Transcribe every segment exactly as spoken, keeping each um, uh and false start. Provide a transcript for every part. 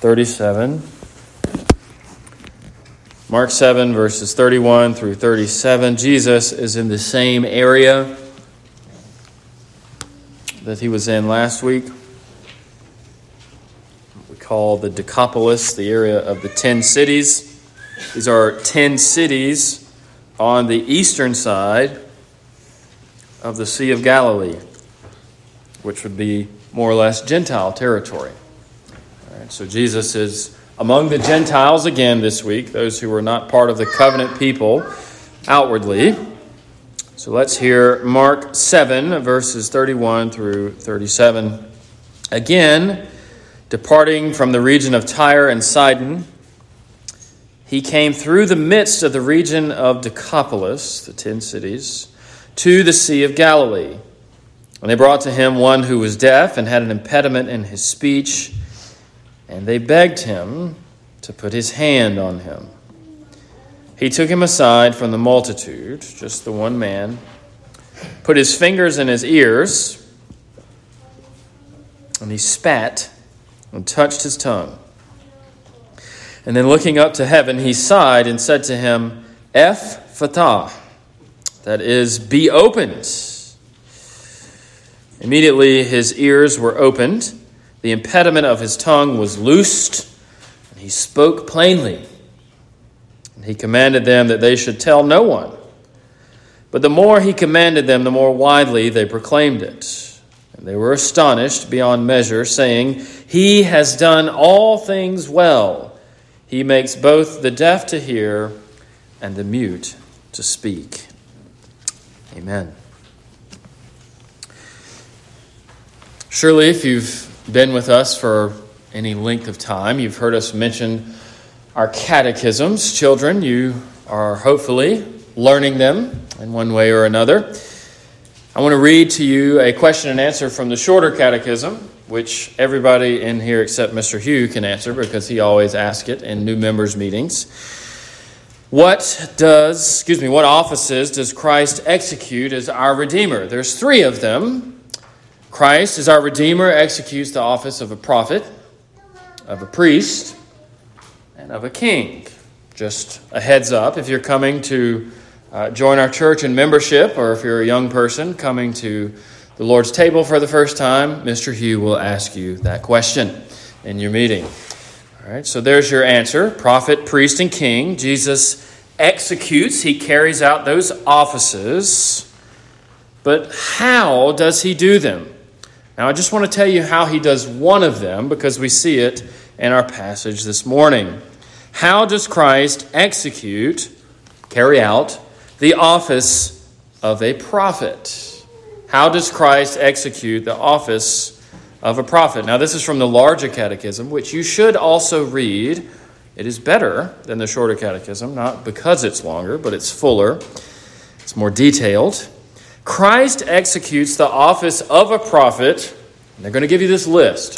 thirty-seven. Mark seven, verses thirty-one through thirty-seven. Jesus is in the same area that he was in last week. We call the Decapolis, the area of the ten cities. These are ten cities on the eastern side of the Sea of Galilee, which would be more or less Gentile territory. All right, so Jesus is among the Gentiles again this week, those who were not part of the covenant people outwardly. So let's hear Mark seven, verses thirty-one through thirty-seven. Again, departing from the region of Tyre and Sidon, he came through the midst of the region of Decapolis, the ten cities, to the Sea of Galilee. And they brought to him one who was deaf and had an impediment in his speech, and they begged him to put his hand on him. He took him aside from the multitude, just the one man, put his fingers in his ears, and he spat and touched his tongue. And then looking up to heaven, he sighed and said to him, Ephphatha, that is, be opened. Immediately his ears were opened, the impediment of his tongue was loosed, and he spoke plainly. And he commanded them that they should tell no one. But the more he commanded them, the more widely they proclaimed it. And they were astonished beyond measure, saying, He has done all things well. He makes both the deaf to hear and the mute to speak. Amen. Surely, if you've been with us for any length of time, you've heard us mention our catechisms. Children, you are hopefully learning them in one way or another. I want to read to you a question and answer from the shorter catechism, which everybody in here except Mister Hugh can answer because he always asks it in new members meetings. What does, excuse me, what offices does Christ execute as our Redeemer? There's three of them. Christ, as our Redeemer, executes the office of a prophet, of a priest, and of a king. Just a heads up, if you're coming to uh, join our church in membership, or if you're a young person coming to the Lord's table for the first time, Mister Hugh will ask you that question in your meeting. All right, so there's your answer. Prophet, priest, and king. Jesus executes, he carries out those offices. But how does he do them? Now, I just want to tell you how he does one of them because we see it in our passage this morning. How does Christ execute, carry out, the office of a prophet? How does Christ execute the office of a prophet? Now, this is from the larger catechism, which you should also read. It is better than the shorter catechism, not because it's longer, but it's fuller. It's more detailed. Christ executes the office of a prophet, and they're going to give you this list,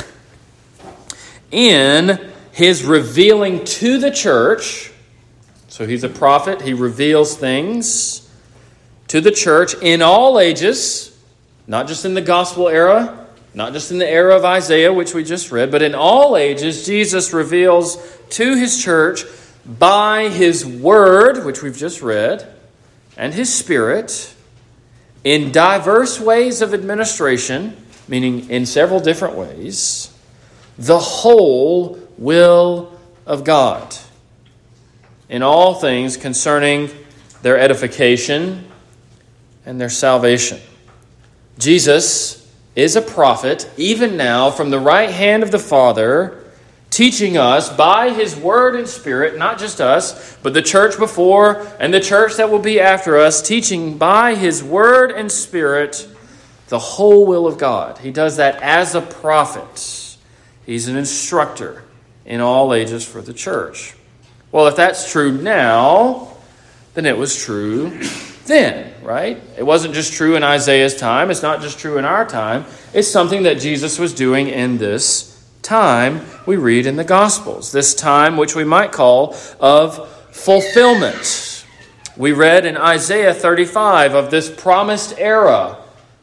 in his revealing to the church. So he's a prophet, he reveals things to the church in all ages, not just in the gospel era, not just in the era of Isaiah, which we just read, but in all ages, Jesus reveals to his church by his word, which we've just read, and his spirit, in diverse ways of administration, meaning in several different ways, the whole will of God in all things concerning their edification and their salvation. Jesus is a prophet, even now, from the right hand of the Father, teaching us by his word and spirit, not just us, but the church before and the church that will be after us, teaching by his word and spirit the whole will of God. He does that as a prophet. He's an instructor in all ages for the church. Well, if that's true now, then it was true then, right? It wasn't just true in Isaiah's time. It's not just true in our time. It's something that Jesus was doing in this time we read in the Gospels, this time which we might call of fulfillment. We read in Isaiah thirty-five of this promised era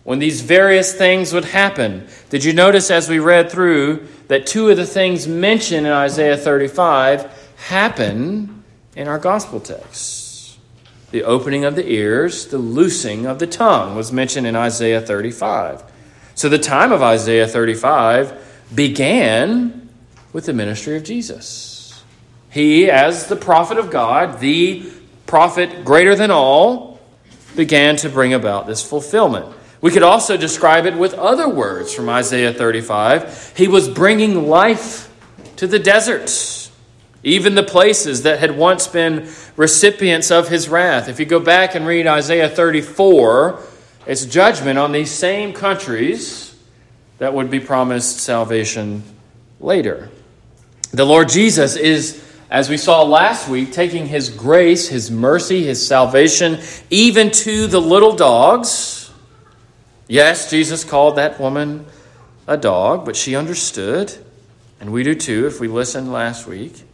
when these various things would happen. Did you notice as we read through that two of the things mentioned in Isaiah thirty-five happen in our gospel text? The opening of the ears, the loosing of the tongue was mentioned in Isaiah thirty-five. So the time of Isaiah thirty-five began with the ministry of Jesus. He, as the prophet of God, the prophet greater than all, began to bring about this fulfillment. We could also describe it with other words from Isaiah thirty-five. He was bringing life to the deserts, even the places that had once been recipients of his wrath. If you go back and read Isaiah thirty-four, it's judgment on these same countries that would be promised salvation later. The Lord Jesus is, as we saw last week, taking his grace, his mercy, his salvation, even to the little dogs. Yes, Jesus called that woman a dog, but she understood, and we do too if we listened last week.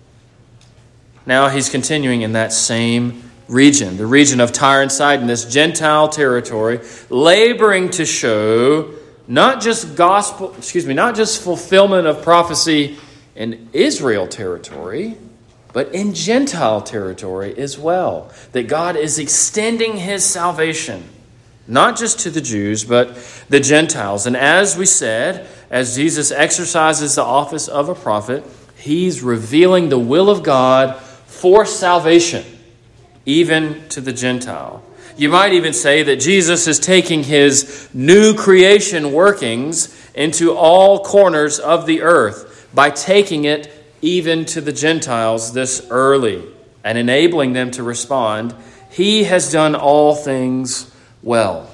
Now he's continuing in that same region, the region of Tyre and Sidon, this Gentile territory, laboring to show not just gospel, excuse me, not just fulfillment of prophecy in Israel territory, but in Gentile territory as well. That God is extending his salvation, not just to the Jews, but the Gentiles. And as we said, as Jesus exercises the office of a prophet, he's revealing the will of God for salvation, even to the Gentile. You might even say that Jesus is taking his new creation workings into all corners of the earth by taking it even to the Gentiles this early and enabling them to respond. He has done all things well.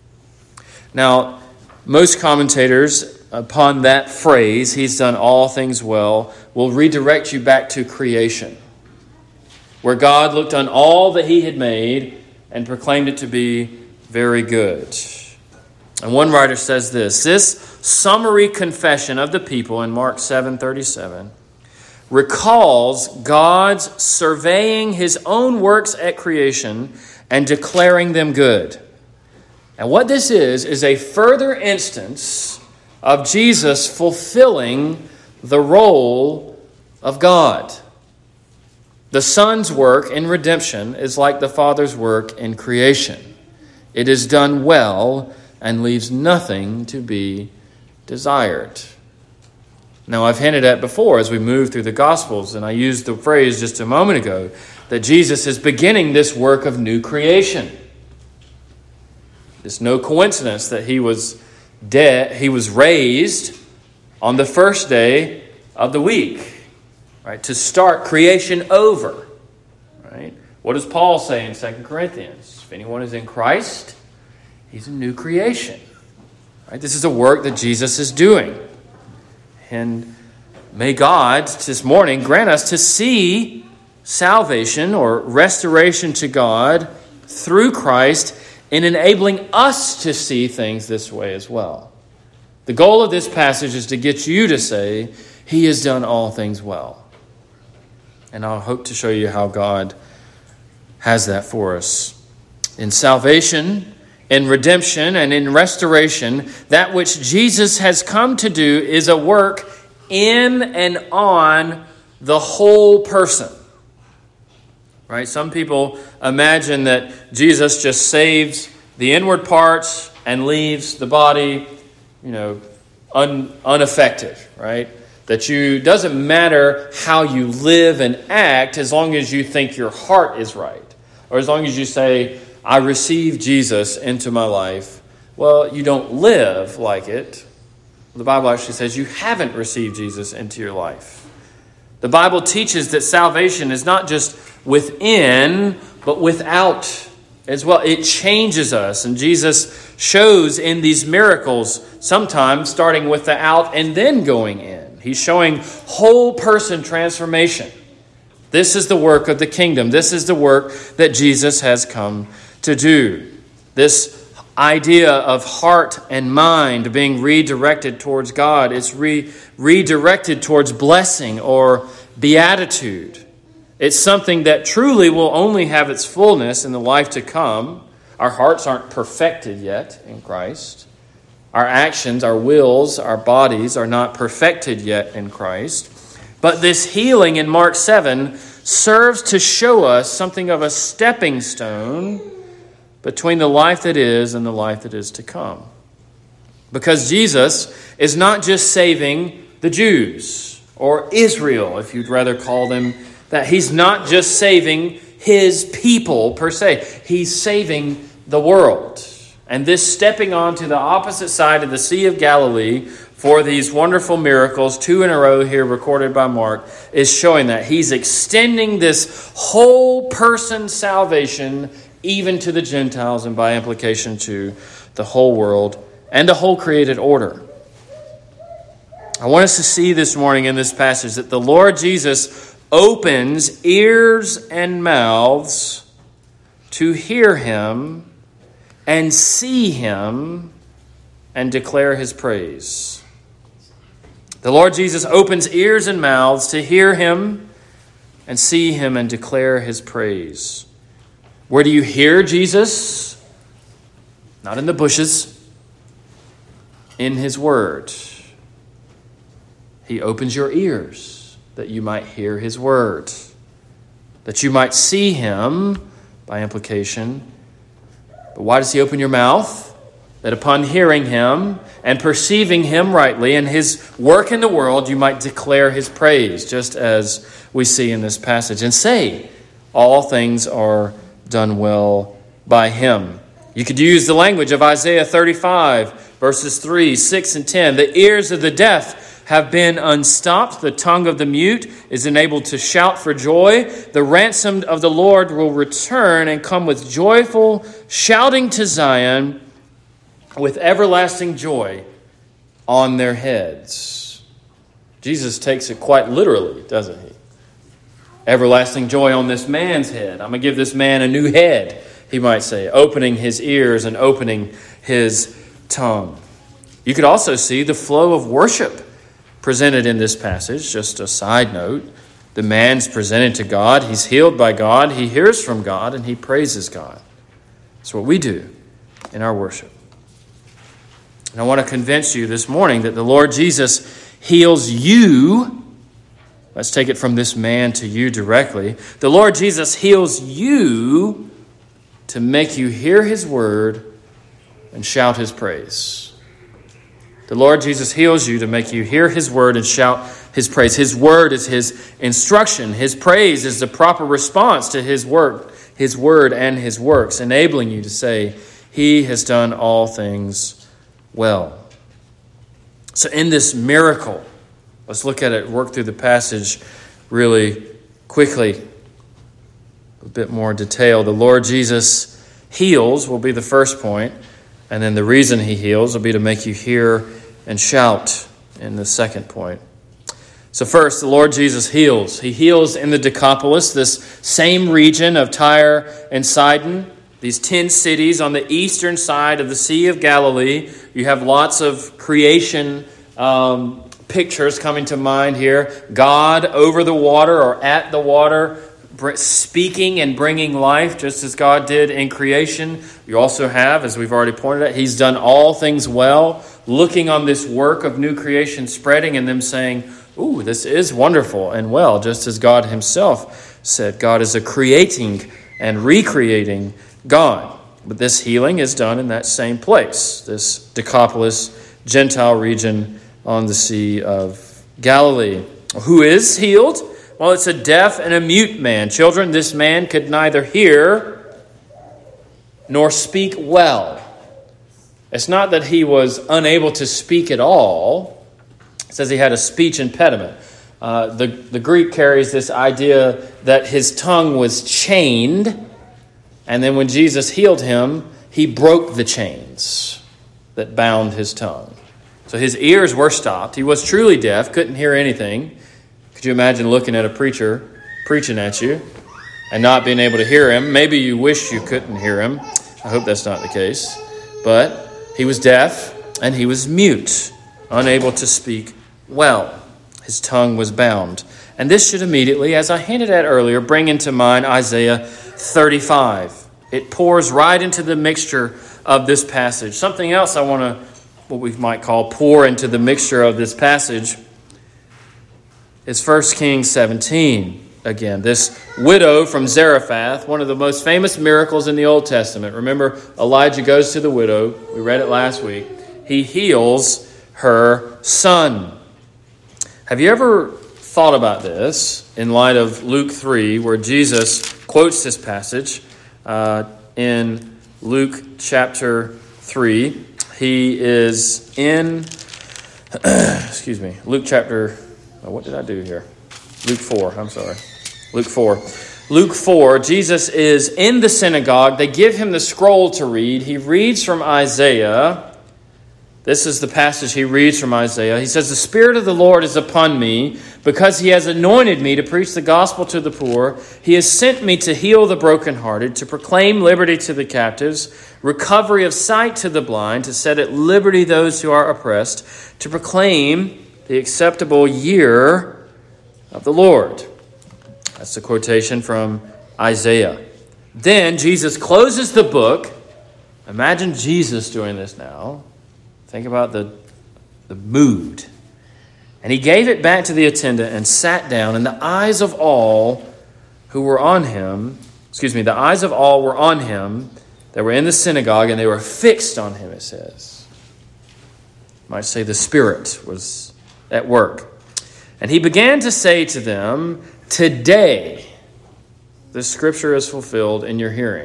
Now, most commentators upon that phrase, he's done all things well, will redirect you back to creation, where God looked on all that he had made and proclaimed it to be very good. And one writer says this: this summary confession of the people in Mark seven thirty-seven recalls God's surveying his own works at creation and declaring them good. And what this is, is a further instance of Jesus fulfilling the role of God. The Son's work in redemption is like the Father's work in creation. It is done well and leaves nothing to be desired. Now, I've hinted at before as we move through the Gospels, and I used the phrase just a moment ago, that Jesus is beginning this work of new creation. It's no coincidence that he was dead, he was raised on the first day of the week, right? To start creation over, right? What does Paul say in Second Corinthians? If anyone is in Christ, he's a new creation, right? This is a work that Jesus is doing. And may God this morning grant us to see salvation or restoration to God through Christ in enabling us to see things this way as well. The goal of this passage is to get you to say, he has done all things well. And I'll hope to show you how God has that for us. In salvation, in redemption, and in restoration, that which Jesus has come to do is a work in and on the whole person. Right? Some people imagine that Jesus just saves the inward parts and leaves the body, you know, un, unaffected, right? That you doesn't matter how you live and act as long as you think your heart is right. Or as long as you say, I receive Jesus into my life. Well, you don't live like it. The Bible actually says you haven't received Jesus into your life. The Bible teaches that salvation is not just within, but without as well. It changes us. And Jesus shows in these miracles, sometimes starting with the out and then going in. He's showing whole person transformation. This is the work of the kingdom. This is the work that Jesus has come to do. This idea of heart and mind being redirected towards God, it's re- redirected towards blessing or beatitude. It's something that truly will only have its fullness in the life to come. Our hearts aren't perfected yet in Christ. Our actions, our wills, our bodies are not perfected yet in Christ. But this healing in Mark seven serves to show us something of a stepping stone between the life that is and the life that is to come. Because Jesus is not just saving the Jews, or Israel, if you'd rather call them that. He's not just saving his people per se. He's saving the world. And this stepping onto the opposite side of the Sea of Galilee for these wonderful miracles, two in a row here recorded by Mark, is showing that he's extending this whole person salvation even to the Gentiles and by implication to the whole world and the whole created order. I want us to see this morning in this passage that the Lord Jesus opens ears and mouths to hear him and see him and declare his praise. The Lord Jesus opens ears and mouths to hear him and see him and declare his praise. Where do you hear Jesus? Not in the bushes. In his word. He opens your ears that you might hear his word, that you might see him by implication. But why does he open your mouth? That upon hearing him and perceiving him rightly and his work in the world, you might declare his praise, just as we see in this passage, and say, all things are done well by him. You could use the language of Isaiah thirty-five, verses three, six, and ten. The ears of the deaf have been unstopped. The tongue of the mute is enabled to shout for joy. The ransomed of the Lord will return and come with joyful shouting to Zion, with everlasting joy on their heads. Jesus takes it quite literally, doesn't he? Everlasting joy on this man's head. I'm going to give this man a new head, he might say, opening his ears and opening his tongue. You could also see the flow of worship presented in this passage. Just a side note, the man's presented to God, he's healed by God, he hears from God, and he praises God. That's what we do in our worship. And I want to convince you this morning that the Lord Jesus heals you. Let's take it from this man to you directly. The Lord Jesus heals you to make you hear his word and shout his praise. The Lord Jesus heals you to make you hear his word and shout his praise. His word is his instruction. His praise is the proper response to his work, his word and his works, enabling you to say, he has done all things well. So in this miracle, let's look at it, work through the passage really quickly, a bit more detail. The Lord Jesus heals will be the first point, and then the reason he heals will be to make you hear and shout in the second point. So first, the Lord Jesus heals. He heals in the Decapolis, this same region of Tyre and Sidon, these ten cities on the eastern side of the Sea of Galilee. You have lots of creation um, pictures coming to mind here. God over the water or at the water, speaking and bringing life, just as God did in creation. You also have, as we've already pointed out, he's done all things well, looking on this work of new creation spreading and them saying, ooh, this is wonderful and well, just as God himself said. God is a creating and recreating God. But this healing is done in that same place, this Decapolis, Gentile region on the Sea of Galilee. Who is healed? Well, it's a deaf and a mute man. Children, this man could neither hear nor speak well. It's not that he was unable to speak at all. It says he had a speech impediment. Uh, the, the Greek carries this idea that his tongue was chained, and then when Jesus healed him, he broke the chains that bound his tongue. So his ears were stopped. He was truly deaf, couldn't hear anything. Could you imagine looking at a preacher preaching at you and not being able to hear him? Maybe you wish you couldn't hear him. I hope that's not the case. But he was deaf and he was mute, unable to speak well. His tongue was bound. And this should immediately, as I hinted at earlier, bring into mind Isaiah thirty-five. It pours right into the mixture of this passage. Something else I want to what we might call pour into the mixture of this passage is First Kings seventeen. Again, this widow from Zarephath, one of the most famous miracles in the Old Testament. Remember, Elijah goes to the widow. We read it last week. He heals her son. Have you ever thought about this in light of Luke three, where Jesus quotes this passage uh, in Luke chapter three? He is in, excuse me, Luke chapter, oh, what did I do here? Luke four, I'm sorry. Luke four. Luke four, Jesus is in the synagogue. They give him the scroll to read. He reads from Isaiah. This is the passage he reads from Isaiah. He says, "The Spirit of the Lord is upon me, because he has anointed me to preach the gospel to the poor. He has sent me to heal the brokenhearted, to proclaim liberty to the captives, recovery of sight to the blind, to set at liberty those who are oppressed, to proclaim the acceptable year of the Lord." That's the quotation from Isaiah. Then Jesus closes the book. Imagine Jesus doing this now. Think about the, the mood. "And he gave it back to the attendant and sat down, and the eyes of all who were on him, excuse me, the eyes of all were on him that were in the synagogue, and they were fixed on him," it says. You might say the Spirit was at work. "And he began to say to them, 'Today this scripture is fulfilled in your hearing.'"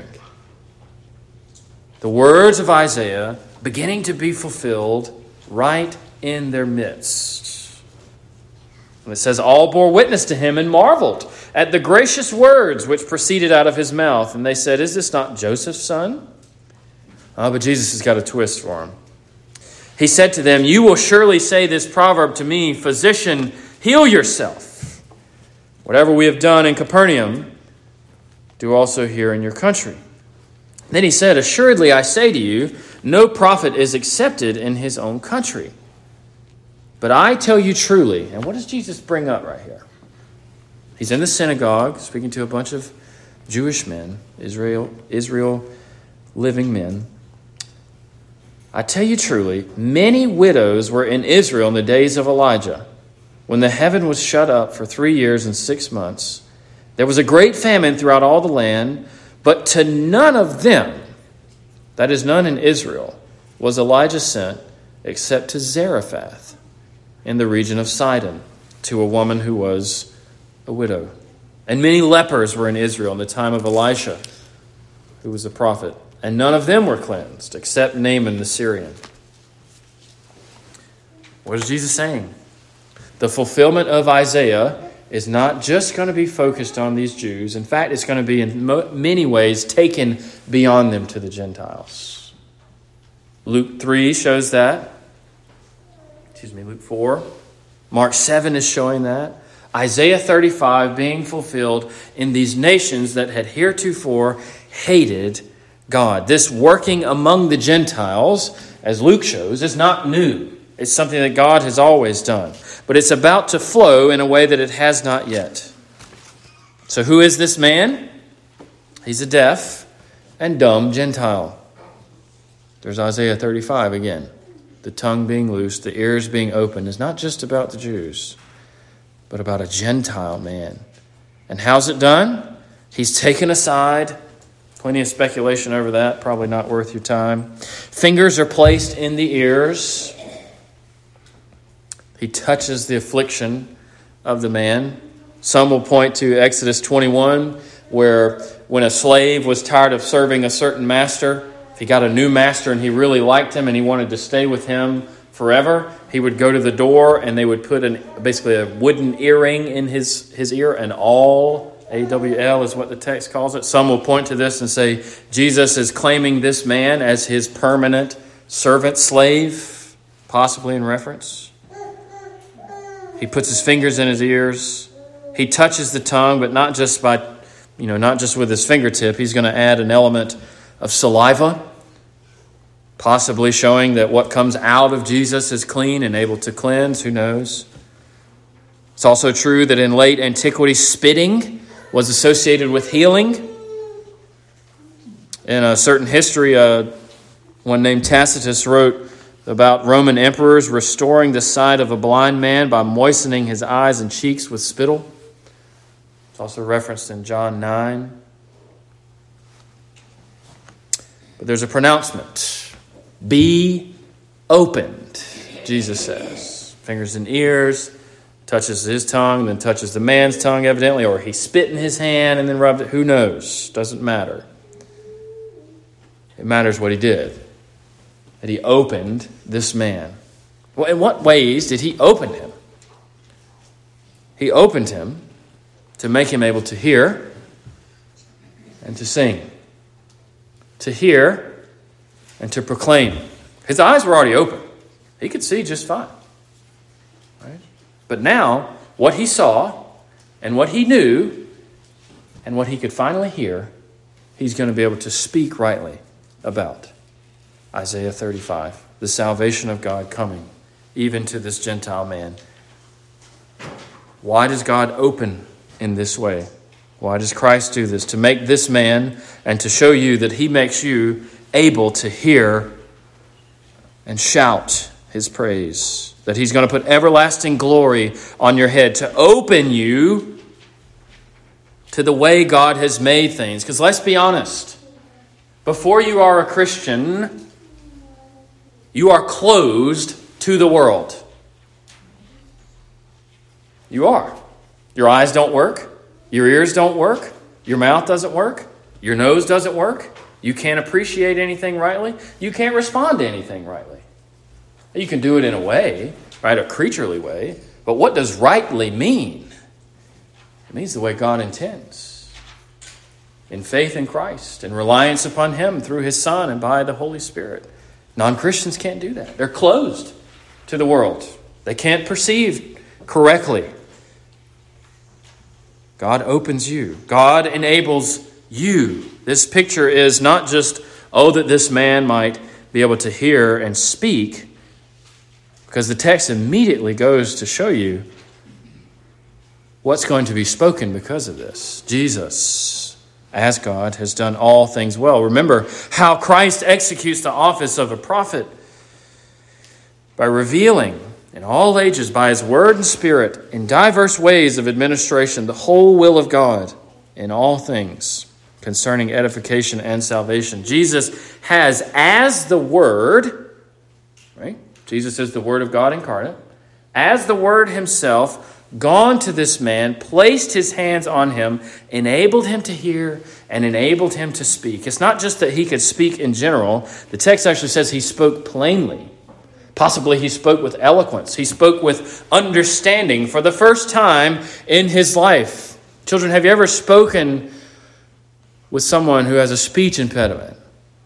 The words of Isaiah beginning to be fulfilled right in their midst. And it says, "All bore witness to him and marveled at the gracious words which proceeded out of his mouth. And they said, 'Is this not Joseph's son?'" Oh, but Jesus has got a twist for him. He said to them, "You will surely say this proverb to me, 'Physician, heal yourself. Whatever we have done in Capernaum, do also here in your country.' Then he said, 'Assuredly I say to you, no prophet is accepted in his own country. But I tell you truly,'" and what does Jesus bring up right here? He's in the synagogue speaking to a bunch of Jewish men, Israel, Israel living men. "I tell you truly, many widows were in Israel in the days of Elijah, when the heaven was shut up for three years and six months. There was a great famine throughout all the land, but to none of them," that is, none in Israel, "was Elijah sent except to Zarephath in the region of Sidon, to a woman who was a widow. And many lepers were in Israel in the time of Elisha, who was a prophet, and none of them were cleansed except Naaman the Syrian." What is Jesus saying? The fulfillment of Isaiah is not just going to be focused on these Jews. In fact, it's going to be in mo- many ways taken beyond them to the Gentiles. Luke three shows that. Excuse me, Luke four. Mark seven is showing that. Isaiah thirty-five being fulfilled in these nations that had heretofore hated God. This working among the Gentiles, as Luke shows, is not new. It's something that God has always done. But it's about to flow in a way that it has not yet. So who is this man? He's a deaf and dumb Gentile. There's Isaiah thirty-five again. The tongue being loosed, the ears being opened is not just about the Jews, but about a Gentile man. And how's it done? He's taken aside. Plenty of speculation over that. Probably not worth your time. Fingers are placed in the ears. He touches the affliction of the man. Some will point to Exodus twenty-one, where when a slave was tired of serving a certain master, if he got a new master and he really liked him and he wanted to stay with him forever, he would go to the door and they would put an basically a wooden earring in his, his ear, an awl, A W L is what the text calls it. Some will point to this and say Jesus is claiming this man as his permanent servant slave, possibly in reference. He puts his fingers in his ears. He touches the tongue, but not just by, you know, not just with his fingertip. He's going to add an element of saliva, possibly showing that what comes out of Jesus is clean and able to cleanse. Who knows? It's also true that in late antiquity, spitting was associated with healing. In a certain history, uh, one named Tacitus wrote about Roman emperors restoring the sight of a blind man by moistening his eyes and cheeks with spittle. It's also referenced in John nine. But there's a pronouncement. Be opened, Jesus says. Fingers and ears, touches his tongue, then touches the man's tongue evidently, or he spit in his hand and then rubbed it. Who knows? Doesn't matter. It matters what he did. That he opened this man. Well, in what ways did he open him? He opened him to make him able to hear and to sing. To hear and to proclaim. His eyes were already open. He could see just fine. Right? But now, what he saw and what he knew and what he could finally hear, he's going to be able to speak rightly about. Isaiah thirty-five, the salvation of God coming even to this Gentile man. Why does God open in this way? Why does Christ do this? To make this man and to show you that he makes you able to hear and shout his praise. That he's going to put everlasting glory on your head to open you to the way God has made things. Because let's be honest, before you are a Christian, you are closed to the world. You are. Your eyes don't work. Your ears don't work. Your mouth doesn't work. Your nose doesn't work. You can't appreciate anything rightly. You can't respond to anything rightly. You can do it in a way, right? A creaturely way. But what does rightly mean? It means the way God intends. In faith in Christ and reliance upon Him through His Son and by the Holy Spirit. Non-Christians can't do that. They're closed to the world. They can't perceive correctly. God opens you. God enables you. This picture is not just, oh, that this man might be able to hear and speak, because the text immediately goes to show you what's going to be spoken because of this. Jesus, as God, has done all things well. Remember how Christ executes the office of a prophet by revealing in all ages by His word and Spirit in diverse ways of administration the whole will of God in all things concerning edification and salvation. Jesus has, as the Word, right? Jesus is the Word of God incarnate. As the Word Himself, gone to this man, placed His hands on him, enabled him to hear, and enabled him to speak. It's not just that he could speak in general. The text actually says he spoke plainly. Possibly he spoke with eloquence. He spoke with understanding for the first time in his life. Children, have you ever spoken with someone who has a speech impediment?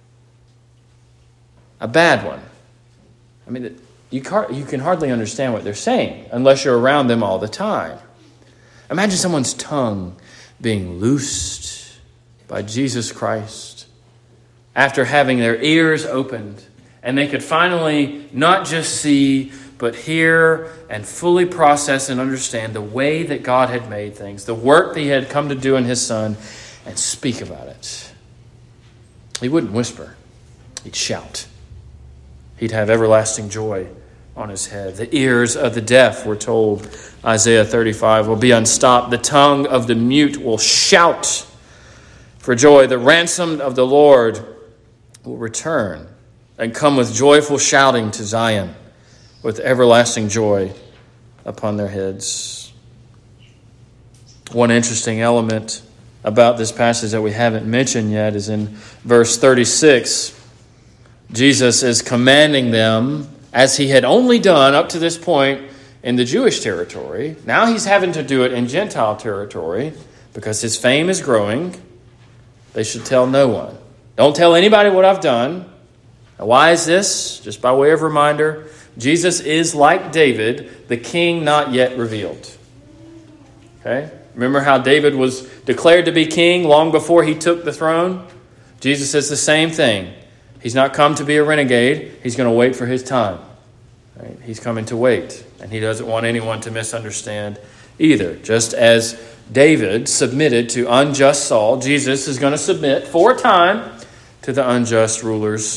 A bad one. I mean, you can't, you can hardly understand what they're saying unless you're around them all the time. Imagine someone's tongue being loosed by Jesus Christ after having their ears opened, and they could finally not just see, but hear and fully process and understand the way that God had made things, the work that He had come to do in His Son, and speak about it. He wouldn't whisper. He'd shout. He'd have everlasting joy on his head. The ears of the deaf, we're told, Isaiah thirty-five, will be unstopped. The tongue of the mute will shout for joy. The ransomed of the Lord will return and come with joyful shouting to Zion, with everlasting joy upon their heads. One interesting element about this passage that we haven't mentioned yet is in verse thirty-six. Jesus is commanding them, as He had only done up to this point in the Jewish territory. Now He's having to do it in Gentile territory because His fame is growing. They should tell no one. Don't tell anybody what I've done. Now, why is this? Just by way of reminder, Jesus is like David, the king not yet revealed. Okay? Remember how David was declared to be king long before he took the throne? Jesus says the same thing. He's not come to be a renegade. He's going to wait for His time. Right? He's coming to wait. And He doesn't want anyone to misunderstand either. Just as David submitted to unjust Saul, Jesus is going to submit for a time to the unjust rulers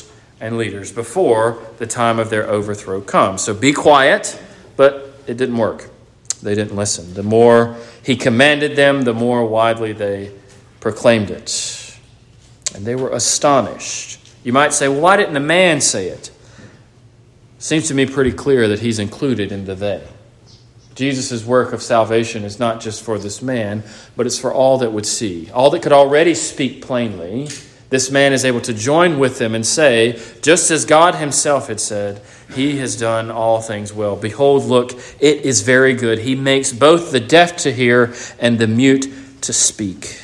and leaders before the time of their overthrow comes. So be quiet, but it didn't work. They didn't listen. The more he commanded them, the more widely they proclaimed it. And they were astonished. You might say, well, why didn't the man say it? Seems to me pretty clear that he's included in the they. Jesus' work of salvation is not just for this man, but it's for all that would see. All that could already speak plainly, this man is able to join with them and say, just as God himself had said, he has done all things well. Behold, look, it is very good. He makes both the deaf to hear and the mute to speak.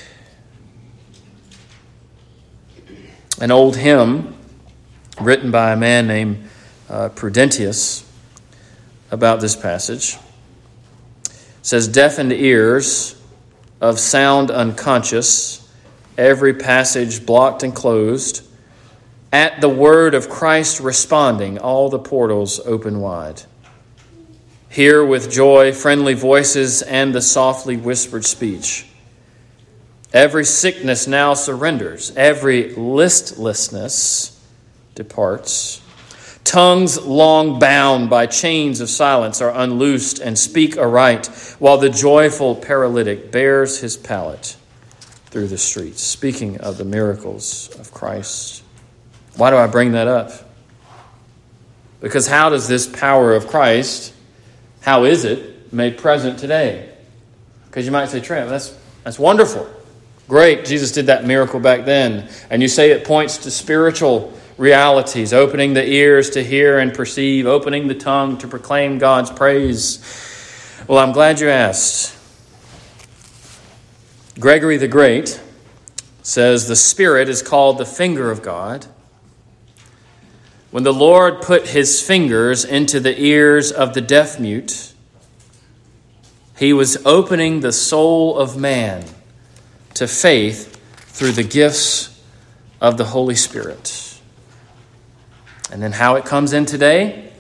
An old hymn written by a man named uh, Prudentius about this passage says, deafened ears of sound unconscious, every passage blocked and closed, at the word of Christ responding, all the portals open wide. Hear with joy friendly voices and the softly whispered speech. Every sickness now surrenders, every listlessness departs. Tongues long bound by chains of silence are unloosed and speak aright, while the joyful paralytic bears his pallet through the streets. Speaking of the miracles of Christ. Why do I bring that up? Because how does this power of Christ, how is it made present today? Because you might say, Trent, that's that's wonderful. Great, Jesus did that miracle back then. And you say it points to spiritual realities, opening the ears to hear and perceive, opening the tongue to proclaim God's praise. Well, I'm glad you asked. Gregory the Great says the Spirit is called the finger of God. When the Lord put his fingers into the ears of the deaf-mute, he was opening the soul of man to faith through the gifts of the Holy Spirit. And then how it comes in today?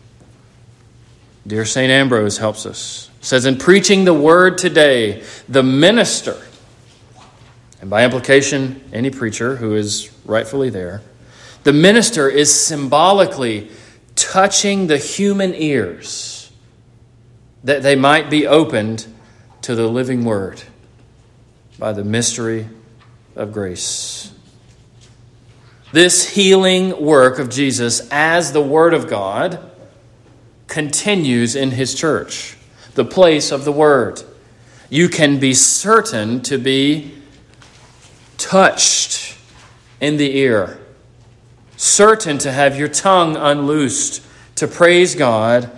Dear Saint Ambrose helps us. It says, in preaching the word today, the minister, and by implication, any preacher who is rightfully there, the minister is symbolically touching the human ears that they might be opened to the living word by the mystery of grace. This healing work of Jesus as the Word of God continues in his church, the place of the Word. You can be certain to be touched in the ear, certain to have your tongue unloosed to praise God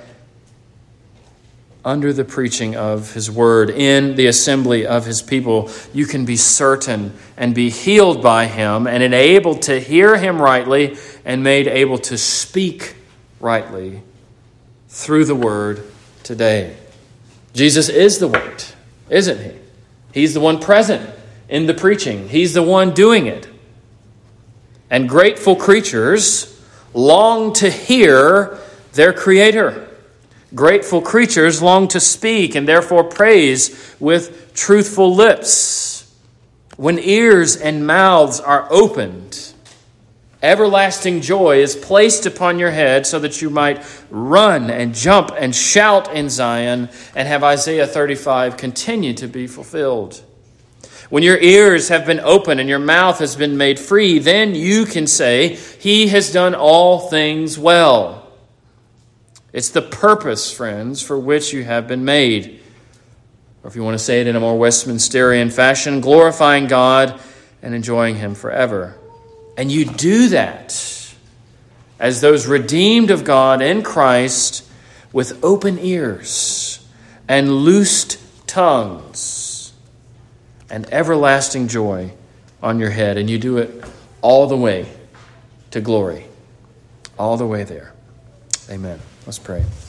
under the preaching of his word in the assembly of his people. You can be certain and be healed by him and enabled to hear him rightly and made able to speak rightly through the word today. Jesus is the word, isn't he? He's the one present in the preaching. He's the one doing it. And grateful creatures long to hear their Creator. Grateful creatures long to speak and therefore praise with truthful lips. When ears and mouths are opened, everlasting joy is placed upon your head so that you might run and jump and shout in Zion and have Isaiah thirty-five continue to be fulfilled. When your ears have been opened and your mouth has been made free, then you can say, he has done all things well. It's the purpose, friends, for which you have been made. Or if you want to say it in a more Westminsterian fashion, glorifying God and enjoying him forever. And you do that as those redeemed of God in Christ with open ears and loosed tongues and everlasting joy on your head. And you do it all the way to glory. All the way there. Amen. Let's pray.